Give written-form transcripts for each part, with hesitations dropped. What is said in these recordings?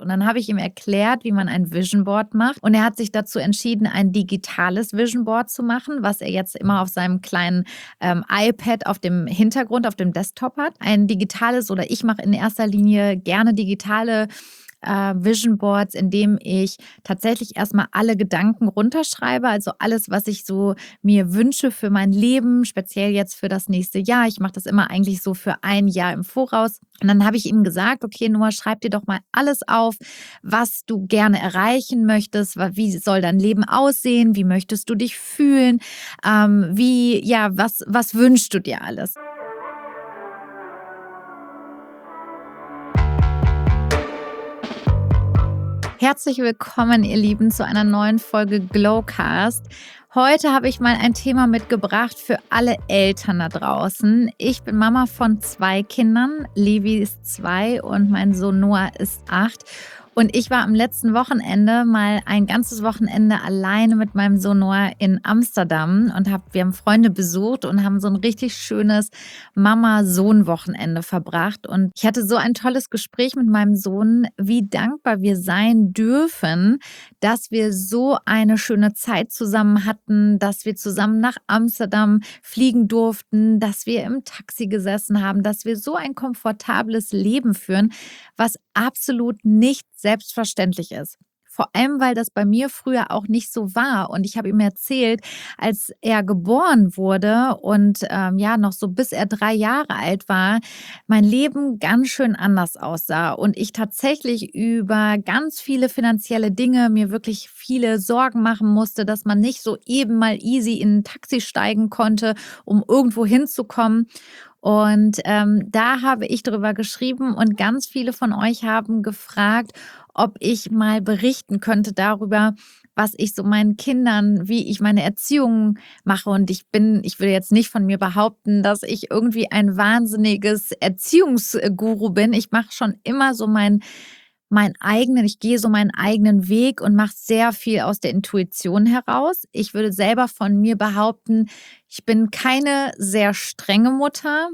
Und dann habe ich ihm erklärt, wie man ein Vision Board macht. Und er hat sich dazu entschieden, ein digitales Vision Board zu machen, was er jetzt immer auf seinem kleinen iPad auf dem Hintergrund, auf dem Desktop hat. Ein digitales, oder ich mache in erster Linie gerne digitale Vision Boards, indem ich tatsächlich erstmal alle Gedanken runterschreibe, also alles, was ich so mir wünsche für mein Leben, speziell jetzt für das nächste Jahr. Ich mache das immer eigentlich so für ein Jahr im Voraus. Und dann habe ich ihm gesagt, okay, Noah, schreib dir doch mal alles auf, was du gerne erreichen möchtest. Wie soll dein Leben aussehen? Wie möchtest du dich fühlen? Was wünschst du dir alles? Herzlich willkommen, ihr Lieben, zu einer neuen Folge Glowcast. Heute habe ich mal ein Thema mitgebracht für alle Eltern da draußen. Ich bin Mama von 2 Kindern. Levi ist 2 und mein Sohn Noah ist 8. Und ich war am letzten Wochenende mal ein ganzes Wochenende alleine mit meinem Sohn Noah in Amsterdam und wir haben Freunde besucht und haben so ein richtig schönes Mama-Sohn-Wochenende verbracht. Und ich hatte so ein tolles Gespräch mit meinem Sohn, wie dankbar wir sein dürfen, dass wir so eine schöne Zeit zusammen hatten, dass wir zusammen nach Amsterdam fliegen durften, dass wir im Taxi gesessen haben, dass wir so ein komfortables Leben führen, was absolut nicht selbstverständlich ist. Vor allem, weil das bei mir früher auch nicht so war. Und ich habe ihm erzählt, als er geboren wurde und noch so bis er 3 Jahre alt war, mein Leben ganz schön anders aussah. Und ich tatsächlich über ganz viele finanzielle Dinge mir wirklich viele Sorgen machen musste, dass man nicht so eben mal easy in ein Taxi steigen konnte, um irgendwo hinzukommen. Und da habe ich darüber geschrieben und ganz viele von euch haben gefragt, ob ich mal berichten könnte darüber, was ich so meinen Kindern, wie ich meine Erziehung mache. Und ich würde jetzt nicht von mir behaupten, dass ich irgendwie ein wahnsinniges Erziehungsguru bin. Ich mache schon immer so ich gehe so meinen eigenen Weg und mache sehr viel aus der Intuition heraus. Ich würde selber von mir behaupten, ich bin keine sehr strenge Mutter.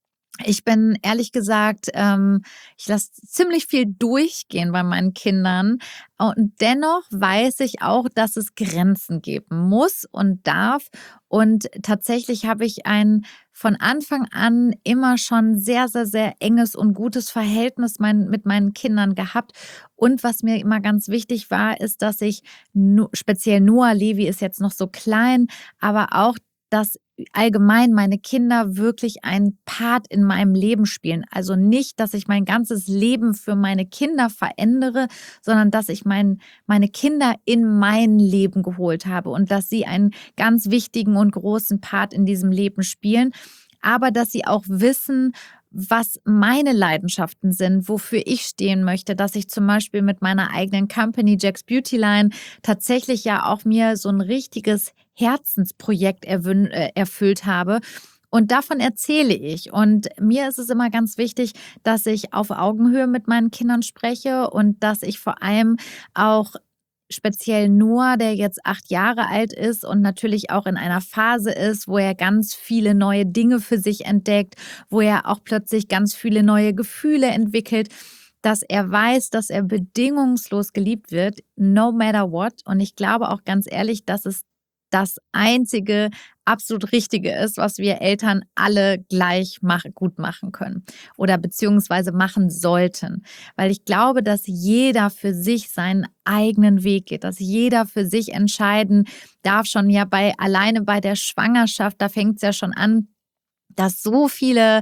Ich bin ehrlich gesagt, ich lasse ziemlich viel durchgehen bei meinen Kindern. Und dennoch weiß ich auch, dass es Grenzen geben muss und darf. Und tatsächlich habe ich ein von Anfang an immer schon sehr, sehr, sehr enges und gutes Verhältnis mit meinen Kindern gehabt. Und was mir immer ganz wichtig war, ist, dass ich speziell Noah, Levi ist jetzt noch so klein, aber auch, dass allgemein meine Kinder wirklich einen Part in meinem Leben spielen. Also nicht, dass ich mein ganzes Leben für meine Kinder verändere, sondern dass ich meine Kinder in mein Leben geholt habe und dass sie einen ganz wichtigen und großen Part in diesem Leben spielen, aber dass sie auch wissen, was meine Leidenschaften sind, wofür ich stehen möchte, dass ich zum Beispiel mit meiner eigenen Company Jack's Beauty Line tatsächlich ja auch mir so ein richtiges Herzensprojekt erfüllt habe. Und davon erzähle ich. Und mir ist es immer ganz wichtig, dass ich auf Augenhöhe mit meinen Kindern spreche und dass ich vor allem auch speziell Noah, der jetzt 8 Jahre alt ist und natürlich auch in einer Phase ist, wo er ganz viele neue Dinge für sich entdeckt, wo er auch plötzlich ganz viele neue Gefühle entwickelt, dass er weiß, dass er bedingungslos geliebt wird, no matter what. Und ich glaube auch ganz ehrlich, dass es das einzige absolut Richtige ist, was wir Eltern alle gleich gut machen können oder beziehungsweise machen sollten. Weil ich glaube, dass jeder für sich seinen eigenen Weg geht, dass jeder für sich entscheiden darf, schon ja alleine bei der Schwangerschaft, da fängt es ja schon an, dass so viele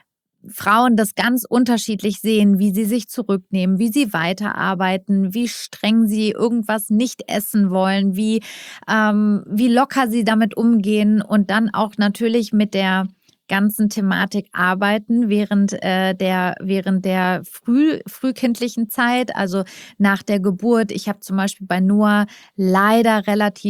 Frauen das ganz unterschiedlich sehen, wie sie sich zurücknehmen, wie sie weiterarbeiten, wie streng sie irgendwas nicht essen wollen, wie locker sie damit umgehen und dann auch natürlich mit der ganzen Thematik arbeiten während der frühkindlichen Zeit, also nach der Geburt. Ich habe zum Beispiel bei Noah leider relativ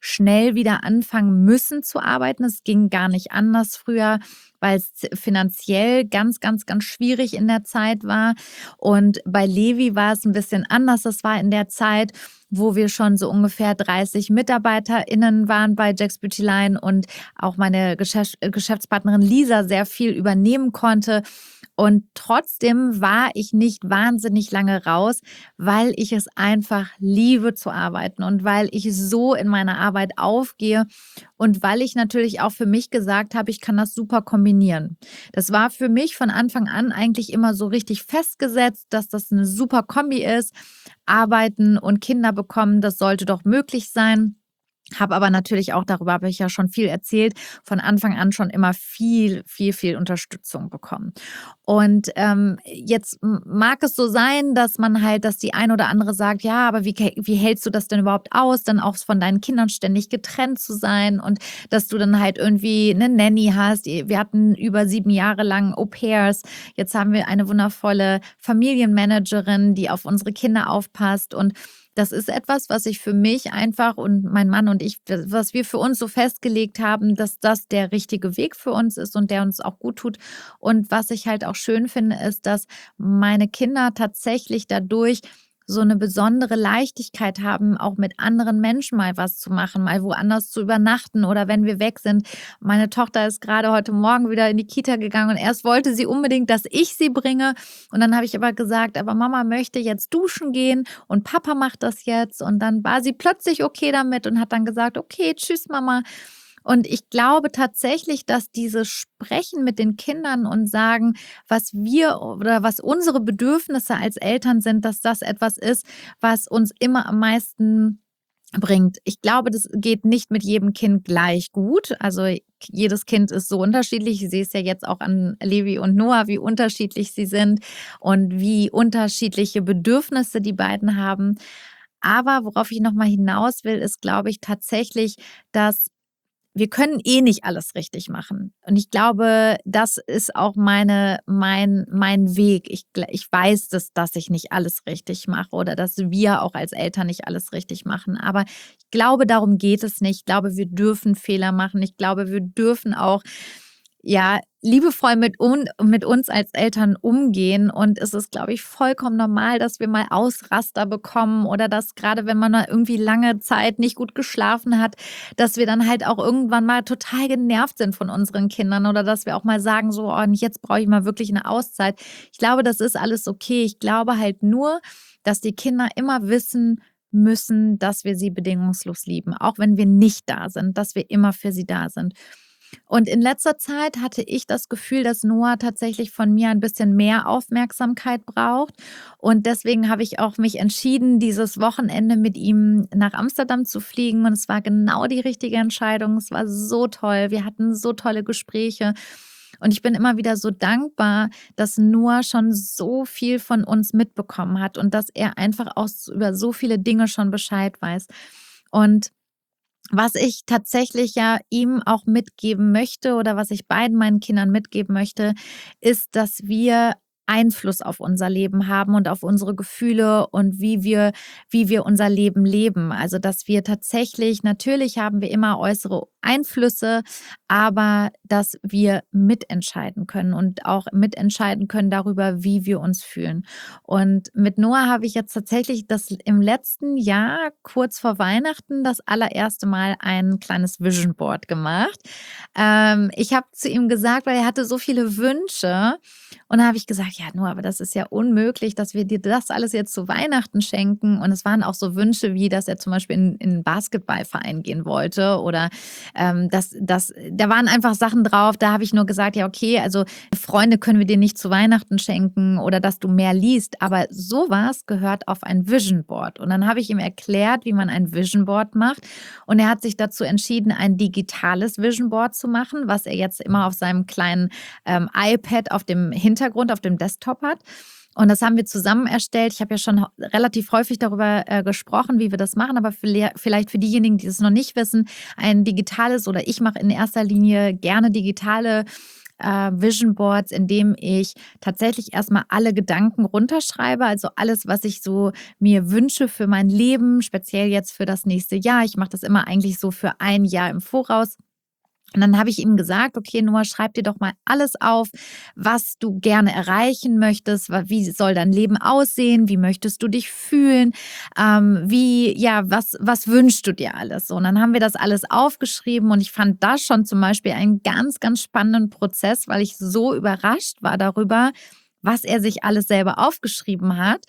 schnell wieder anfangen müssen zu arbeiten. Es ging gar nicht anders früher, weil es finanziell ganz, ganz, ganz schwierig in der Zeit war. Und bei Levi war es ein bisschen anders. Das war in der Zeit, wo wir schon so ungefähr 30 MitarbeiterInnen waren bei Jack's Beauty Line und auch meine Geschäftspartnerin Lisa sehr viel übernehmen konnte. Und trotzdem war ich nicht wahnsinnig lange raus, weil ich es einfach liebe zu arbeiten und weil ich so in meiner Arbeit aufgehe und weil ich natürlich auch für mich gesagt habe, ich kann das super kombinieren. Das war für mich von Anfang an eigentlich immer so richtig festgesetzt, dass das eine super Kombi ist. Arbeiten und Kinder bekommen, das sollte doch möglich sein. Habe aber natürlich auch, darüber habe ich ja schon viel erzählt, von Anfang an schon immer viel, viel, viel Unterstützung bekommen. Und jetzt mag es so sein, dass man halt, dass die ein oder andere sagt, ja, aber wie hältst du das denn überhaupt aus, dann auch von deinen Kindern ständig getrennt zu sein und dass du dann halt irgendwie eine Nanny hast. Wir hatten über 7 Jahre lang Au-pairs. Jetzt haben wir eine wundervolle Familienmanagerin, die auf unsere Kinder aufpasst. Und das ist etwas, was ich für mich einfach und mein Mann und ich, was wir für uns so festgelegt haben, dass das der richtige Weg für uns ist und der uns auch gut tut. Und was ich halt auch schön finde, ist, dass meine Kinder tatsächlich dadurch so eine besondere Leichtigkeit haben, auch mit anderen Menschen mal was zu machen, mal woanders zu übernachten oder wenn wir weg sind. Meine Tochter ist gerade heute Morgen wieder in die Kita gegangen und erst wollte sie unbedingt, dass ich sie bringe. Und dann habe ich aber gesagt, aber Mama möchte jetzt duschen gehen und Papa macht das jetzt. Und dann war sie plötzlich okay damit und hat dann gesagt, okay, tschüss Mama. Und ich glaube tatsächlich, dass dieses Sprechen mit den Kindern und sagen, was wir oder was unsere Bedürfnisse als Eltern sind, dass das etwas ist, was uns immer am meisten bringt. Ich glaube, das geht nicht mit jedem Kind gleich gut. Also jedes Kind ist so unterschiedlich. Ich sehe es ja jetzt auch an Levi und Noah, wie unterschiedlich sie sind und wie unterschiedliche Bedürfnisse die beiden haben. Aber worauf ich nochmal hinaus will, ist, glaube ich, tatsächlich, dass wir können eh nicht alles richtig machen. Und ich glaube, das ist auch mein Weg. Ich weiß, dass ich nicht alles richtig mache oder dass wir auch als Eltern nicht alles richtig machen. Aber ich glaube, darum geht es nicht. Ich glaube, wir dürfen Fehler machen. Ich glaube, wir dürfen auch ja, liebevoll mit uns als Eltern umgehen. Und es ist, glaube ich, vollkommen normal, dass wir mal Ausraster bekommen oder dass gerade wenn man mal irgendwie lange Zeit nicht gut geschlafen hat, dass wir dann halt auch irgendwann mal total genervt sind von unseren Kindern oder dass wir auch mal sagen, so, oh, und jetzt brauche ich mal wirklich eine Auszeit. Ich glaube, das ist alles okay. Ich glaube halt nur, dass die Kinder immer wissen müssen, dass wir sie bedingungslos lieben, auch wenn wir nicht da sind, dass wir immer für sie da sind. Und in letzter Zeit hatte ich das Gefühl, dass Noah tatsächlich von mir ein bisschen mehr Aufmerksamkeit braucht. Und deswegen habe ich auch mich entschieden, dieses Wochenende mit ihm nach Amsterdam zu fliegen. Und es war genau die richtige Entscheidung. Es war so toll. Wir hatten so tolle Gespräche. Und ich bin immer wieder so dankbar, dass Noah schon so viel von uns mitbekommen hat und dass er einfach auch über so viele Dinge schon Bescheid weiß. Und was ich tatsächlich ja ihm auch mitgeben möchte oder was ich beiden meinen Kindern mitgeben möchte, ist, dass wir Einfluss auf unser Leben haben und auf unsere Gefühle und wie wir unser Leben leben. Also, dass wir tatsächlich natürlich haben wir immer äußere Einflüsse, aber dass wir mitentscheiden können und auch mitentscheiden können darüber, wie wir uns fühlen. Und mit Noah habe ich jetzt tatsächlich das im letzten Jahr, kurz vor Weihnachten, das allererste Mal ein kleines Vision Board gemacht. Ich habe zu ihm gesagt, weil er hatte so viele Wünsche und da habe ich gesagt, ja, Noah, aber das ist ja unmöglich, dass wir dir das alles jetzt zu Weihnachten schenken. Und es waren auch so Wünsche wie, dass er zum Beispiel in einen Basketballverein gehen wollte oder da waren einfach Sachen drauf, da habe ich nur gesagt, ja, okay, also Freunde können wir dir nicht zu Weihnachten schenken oder dass du mehr liest, aber sowas gehört auf ein Vision Board. Und dann habe ich ihm erklärt, wie man ein Vision Board macht und er hat sich dazu entschieden, ein digitales Vision Board zu machen, was er jetzt immer auf seinem kleinen iPad auf dem Hintergrund, auf dem Desktop hat. Und das haben wir zusammen erstellt. Ich habe ja schon relativ häufig darüber gesprochen, wie wir das machen, aber vielleicht für diejenigen, die es noch nicht wissen, ein digitales oder ich mache in erster Linie gerne digitale Vision Boards, indem ich tatsächlich erstmal alle Gedanken runterschreibe, also alles, was ich so mir wünsche für mein Leben, speziell jetzt für das nächste Jahr. Ich mache das immer eigentlich so für ein Jahr im Voraus. Und dann habe ich ihm gesagt: „Okay, Noah, schreib dir doch mal alles auf, was du gerne erreichen möchtest. Wie soll dein Leben aussehen? Wie möchtest du dich fühlen? Was wünschst du dir alles?“ So, und dann haben wir das alles aufgeschrieben und ich fand das schon zum Beispiel einen ganz, ganz spannenden Prozess, weil ich so überrascht war darüber, was er sich alles selber aufgeschrieben hat,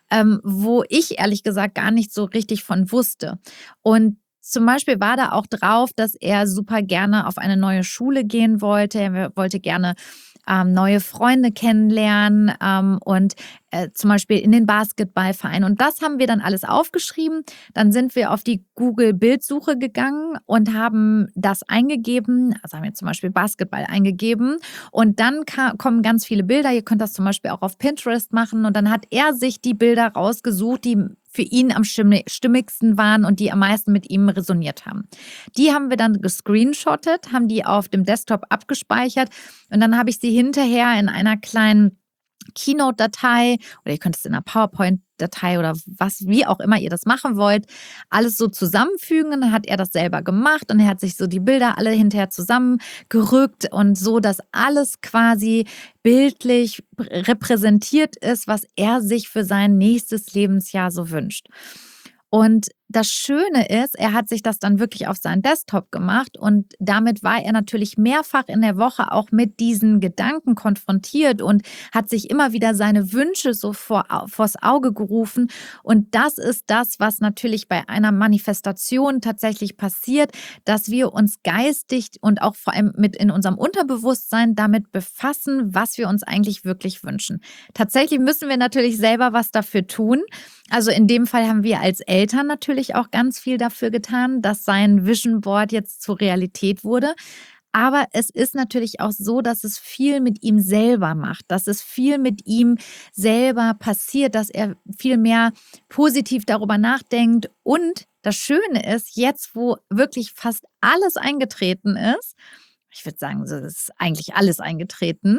wo ich ehrlich gesagt gar nicht so richtig von wusste. Und zum Beispiel war da auch drauf, dass er super gerne auf eine neue Schule gehen wollte. Er wollte gerne neue Freunde kennenlernen und zum Beispiel in den Basketballverein. Und das haben wir dann alles aufgeschrieben. Dann sind wir auf die Google-Bildsuche gegangen und haben das eingegeben. Also haben wir zum Beispiel Basketball eingegeben. Und dann kommen ganz viele Bilder. Ihr könnt das zum Beispiel auch auf Pinterest machen. Und dann hat er sich die Bilder rausgesucht, die für ihn am stimmigsten waren und die am meisten mit ihm resoniert haben. Die haben wir dann gescreenshottet, haben die auf dem Desktop abgespeichert und dann habe ich sie hinterher in einer kleinen Keynote-Datei oder ihr könnt es in einer PowerPoint-Datei oder wie auch immer ihr das machen wollt, alles so zusammenfügen. Und dann hat er das selber gemacht und er hat sich so die Bilder alle hinterher zusammengerückt und so, dass alles quasi bildlich repräsentiert ist, was er sich für sein nächstes Lebensjahr so wünscht. Und das Schöne ist, er hat sich das dann wirklich auf seinen Desktop gemacht und damit war er natürlich mehrfach in der Woche auch mit diesen Gedanken konfrontiert und hat sich immer wieder seine Wünsche so vors Auge gerufen. Und das ist das, was natürlich bei einer Manifestation tatsächlich passiert, dass wir uns geistig und auch vor allem mit in unserem Unterbewusstsein damit befassen, was wir uns eigentlich wirklich wünschen. Tatsächlich müssen wir natürlich selber was dafür tun. Also in dem Fall haben wir als Eltern natürlich auch ganz viel dafür getan, dass sein Vision Board jetzt zur Realität wurde. Aber es ist natürlich auch so, dass es viel mit ihm selber macht, dass es viel mit ihm selber passiert, dass er viel mehr positiv darüber nachdenkt. Und das Schöne ist, jetzt, wo wirklich fast alles eingetreten ist, ich würde sagen, es ist eigentlich alles eingetreten,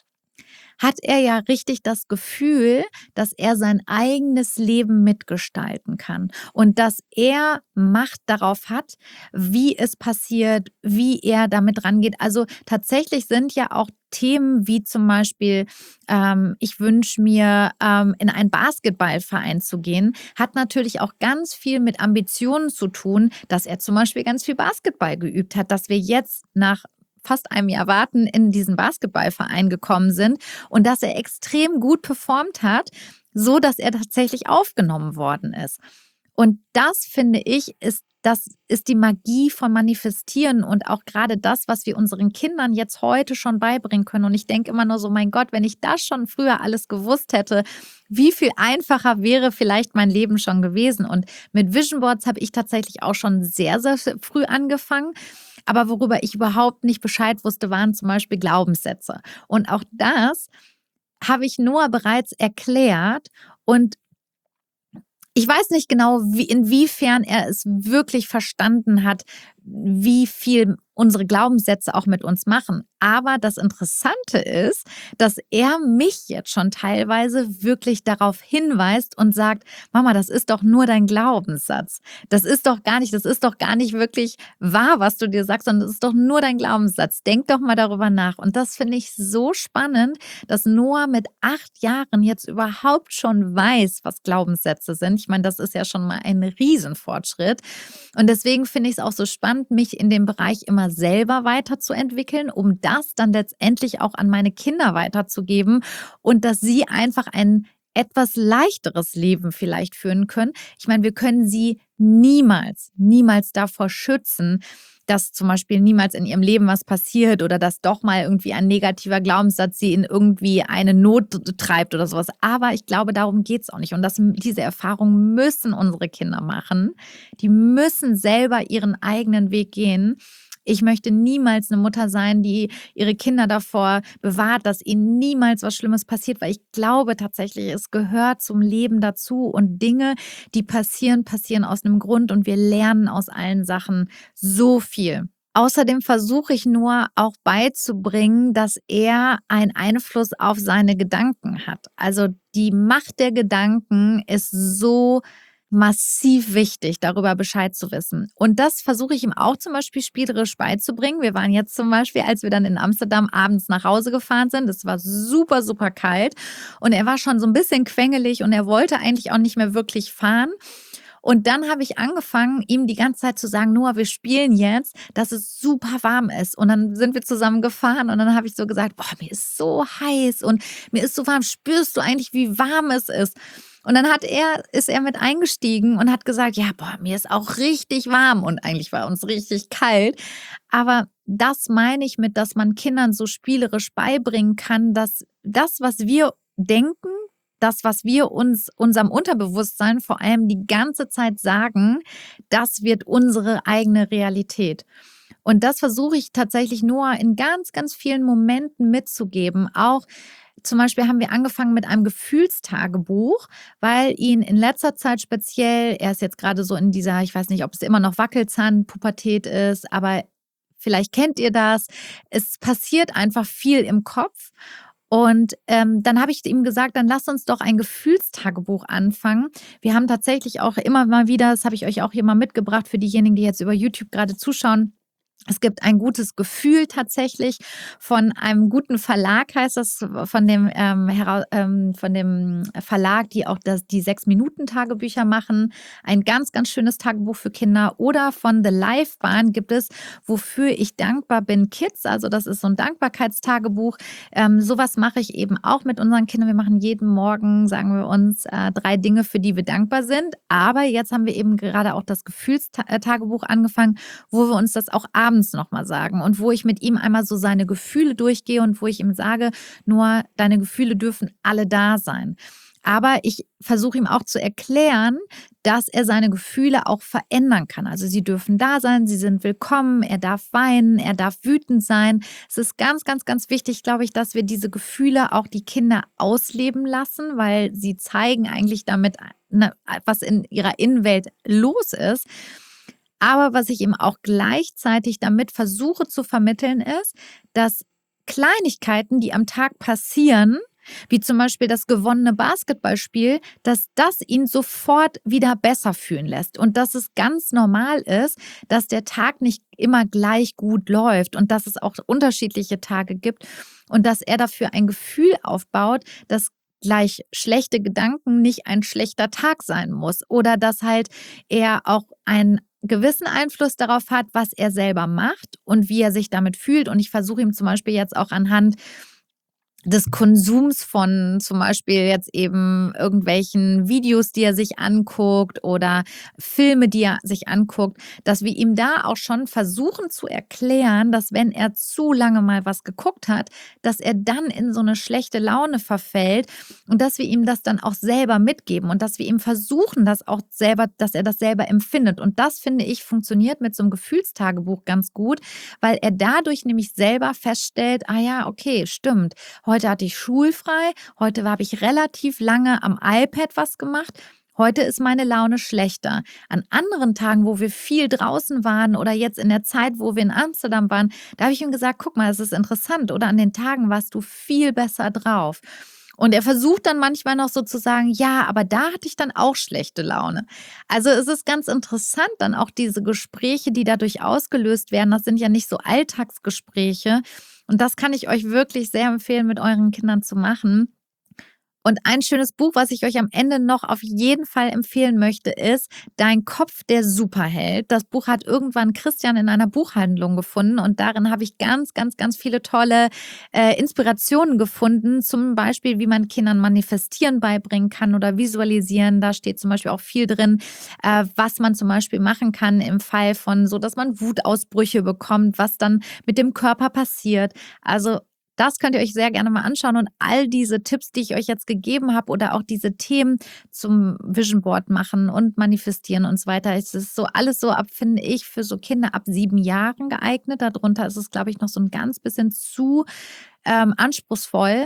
hat er ja richtig das Gefühl, dass er sein eigenes Leben mitgestalten kann und dass er Macht darauf hat, wie es passiert, wie er damit rangeht. Also tatsächlich sind ja auch Themen wie zum Beispiel, ich wünsche mir, in einen Basketballverein zu gehen, hat natürlich auch ganz viel mit Ambitionen zu tun, dass er zum Beispiel ganz viel Basketball geübt hat, dass wir jetzt nach fast einem Jahr Warten in diesen Basketballverein gekommen sind und dass er extrem gut performt hat, so dass er tatsächlich aufgenommen worden ist. Und das finde ich, das ist die Magie von Manifestieren und auch gerade das, was wir unseren Kindern jetzt heute schon beibringen können. Und ich denke immer nur so, mein Gott, wenn ich das schon früher alles gewusst hätte, wie viel einfacher wäre vielleicht mein Leben schon gewesen. Und mit Vision Boards habe ich tatsächlich auch schon sehr, sehr früh angefangen. Aber worüber ich überhaupt nicht Bescheid wusste, waren zum Beispiel Glaubenssätze. Und auch das habe ich Noah bereits erklärt und ich weiß nicht genau, inwiefern er es wirklich verstanden hat, wie viel unsere Glaubenssätze auch mit uns machen. Aber das Interessante ist, dass er mich jetzt schon teilweise wirklich darauf hinweist und sagt: Mama, das ist doch nur dein Glaubenssatz. Das ist doch gar nicht wirklich wahr, was du dir sagst, sondern das ist doch nur dein Glaubenssatz. Denk doch mal darüber nach. Und das finde ich so spannend, dass Noah mit 8 Jahren jetzt überhaupt schon weiß, was Glaubenssätze sind. Ich meine, das ist ja schon mal ein Riesenfortschritt. Und deswegen finde ich es auch so spannend, mich in dem Bereich immer selber weiterzuentwickeln, um das dann letztendlich auch an meine Kinder weiterzugeben und dass sie einfach ein etwas leichteres Leben vielleicht führen können. Ich meine, wir können sie niemals davor schützen, dass zum Beispiel niemals in ihrem Leben was passiert oder dass doch mal irgendwie ein negativer Glaubenssatz sie in irgendwie eine Not treibt oder sowas. Aber ich glaube, darum geht es auch nicht. Und diese Erfahrung müssen unsere Kinder machen. Die müssen selber ihren eigenen Weg gehen. Ich möchte niemals eine Mutter sein, die ihre Kinder davor bewahrt, dass ihnen niemals was Schlimmes passiert, weil ich glaube tatsächlich, es gehört zum Leben dazu und Dinge, die passieren aus einem Grund und wir lernen aus allen Sachen so viel. Außerdem versuche ich nur auch beizubringen, dass er einen Einfluss auf seine Gedanken hat. Also die Macht der Gedanken ist so massiv wichtig, darüber Bescheid zu wissen. Und das versuche ich ihm auch zum Beispiel spielerisch beizubringen. Wir waren jetzt zum Beispiel, als wir dann in Amsterdam abends nach Hause gefahren sind, es war super, super kalt und er war schon so ein bisschen quengelig und er wollte eigentlich auch nicht mehr wirklich fahren. Und dann habe ich angefangen, ihm die ganze Zeit zu sagen: „Noah, wir spielen jetzt, dass es super warm ist.“ Und dann sind wir zusammen gefahren und dann habe ich so gesagt: „Boah, mir ist so heiß und mir ist so warm. Spürst du eigentlich, wie warm es ist?“ Und dann ist er mit eingestiegen und hat gesagt: „Ja, boah, mir ist auch richtig warm.“ Und eigentlich war uns richtig kalt. Aber das meine ich mit, dass man Kindern so spielerisch beibringen kann, dass das, was wir denken, das, was wir uns unserem Unterbewusstsein vor allem die ganze Zeit sagen, das wird unsere eigene Realität. Und das versuche ich tatsächlich nur in ganz, ganz vielen Momenten mitzugeben. Auch zum Beispiel haben wir angefangen mit einem Gefühlstagebuch, weil ihn in letzter Zeit speziell, er ist jetzt gerade so in dieser, ich weiß nicht, ob es immer noch Wackelzahnpubertät ist, aber vielleicht kennt ihr das. Es passiert einfach viel im Kopf. Und dann habe ich ihm gesagt, dann lass uns doch ein Gefühlstagebuch anfangen. Wir haben tatsächlich auch immer mal wieder, das habe ich euch auch hier mal mitgebracht für diejenigen, die jetzt über YouTube gerade zuschauen. Es gibt ein gutes Gefühl tatsächlich von einem guten Verlag, heißt das, von dem Verlag, die auch die 6-Minuten-Tagebücher machen. Ein ganz, ganz schönes Tagebuch für Kinder. Oder von The Life Bahn gibt es, wofür ich dankbar bin, Kids. Also das ist so ein Dankbarkeitstagebuch. Sowas mache ich eben auch mit unseren Kindern. Wir machen jeden Morgen, sagen wir uns, 3 Dinge, für die wir dankbar sind. Aber jetzt haben wir eben gerade auch das Gefühlstagebuch angefangen, wo wir uns das auch abends nochmal sagen und wo ich mit ihm einmal so seine Gefühle durchgehe und wo ich ihm sage, nur deine Gefühle dürfen alle da sein. Aber ich versuche ihm auch zu erklären, dass er seine Gefühle auch verändern kann. Also sie dürfen da sein, sie sind willkommen, er darf weinen, er darf wütend sein. Es ist ganz, ganz, ganz wichtig, glaube ich, dass wir diese Gefühle auch die Kinder ausleben lassen, weil sie zeigen eigentlich damit, was in ihrer Innenwelt los ist. Aber was ich ihm auch gleichzeitig damit versuche zu vermitteln, ist, dass Kleinigkeiten, die am Tag passieren, wie zum Beispiel das gewonnene Basketballspiel, dass das ihn sofort wieder besser fühlen lässt und dass es ganz normal ist, dass der Tag nicht immer gleich gut läuft und dass es auch unterschiedliche Tage gibt und dass er dafür ein Gefühl aufbaut, dass gleich schlechte Gedanken nicht ein schlechter Tag sein muss oder dass halt er auch einen gewissen Einfluss darauf hat, was er selber macht und wie er sich damit fühlt. Und ich versuche ihm zum Beispiel jetzt auch anhand des Konsums von zum Beispiel jetzt eben irgendwelchen Videos, die er sich anguckt oder Filme, die er sich anguckt, dass wir ihm da auch schon versuchen zu erklären, dass wenn er zu lange mal was geguckt hat, dass er dann in so eine schlechte Laune verfällt und dass wir ihm das dann auch selber mitgeben und dass wir ihm versuchen, das auch selber, dass er das selber empfindet. Und das, finde ich, funktioniert mit so einem Gefühlstagebuch ganz gut, weil er dadurch nämlich selber feststellt, ah ja, okay, stimmt. Heute hatte ich schulfrei, heute habe ich relativ lange am iPad was gemacht. Heute ist meine Laune schlechter. An anderen Tagen, wo wir viel draußen waren oder jetzt in der Zeit, wo wir in Amsterdam waren, da habe ich ihm gesagt, guck mal, es ist interessant. Oder an den Tagen warst du viel besser drauf. Und er versucht dann manchmal noch so zu sagen, ja, aber da hatte ich dann auch schlechte Laune. Also es ist ganz interessant, dann auch diese Gespräche, die dadurch ausgelöst werden. Das sind ja nicht so Alltagsgespräche. Und das kann ich euch wirklich sehr empfehlen, mit euren Kindern zu machen. Und ein schönes Buch, was ich euch am Ende noch auf jeden Fall empfehlen möchte, ist Dein Kopf, der Superheld. Das Buch hat irgendwann Christian in einer Buchhandlung gefunden und darin habe ich ganz, ganz, ganz viele tolle Inspirationen gefunden. Zum Beispiel, wie man Kindern Manifestieren beibringen kann oder Visualisieren. Da steht zum Beispiel auch viel drin, was man zum Beispiel machen kann im Fall von so, dass man Wutausbrüche bekommt, was dann mit dem Körper passiert. Also das könnt ihr euch sehr gerne mal anschauen und all diese Tipps, die ich euch jetzt gegeben habe oder auch diese Themen zum Vision Board machen und manifestieren und so weiter. Es ist so alles so ab, finde ich, für so Kinder ab 7 Jahren geeignet. Darunter ist es, glaube ich, noch so ein ganz bisschen zu anspruchsvoll.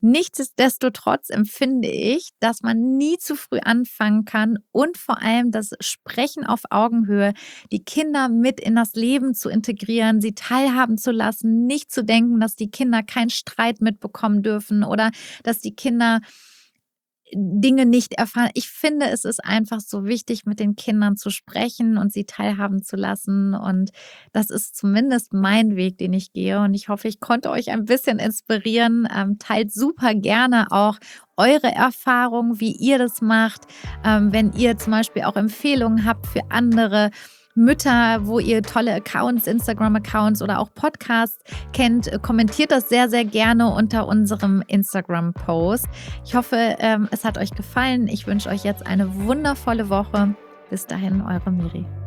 Nichtsdestotrotz empfinde ich, dass man nie zu früh anfangen kann und vor allem das Sprechen auf Augenhöhe, die Kinder mit in das Leben zu integrieren, sie teilhaben zu lassen, nicht zu denken, dass die Kinder keinen Streit mitbekommen dürfen oder dass die Kinder Dinge nicht erfahren. Ich finde, es ist einfach so wichtig, mit den Kindern zu sprechen und sie teilhaben zu lassen. Und das ist zumindest mein Weg, den ich gehe. Und ich hoffe, ich konnte euch ein bisschen inspirieren. Teilt super gerne auch eure Erfahrungen, wie ihr das macht. Wenn ihr zum Beispiel auch Empfehlungen habt für andere Mütter, wo ihr tolle Accounts, Instagram-Accounts oder auch Podcasts kennt, kommentiert das sehr, sehr gerne unter unserem Instagram-Post. Ich hoffe, es hat euch gefallen. Ich wünsche euch jetzt eine wundervolle Woche. Bis dahin, eure Miri.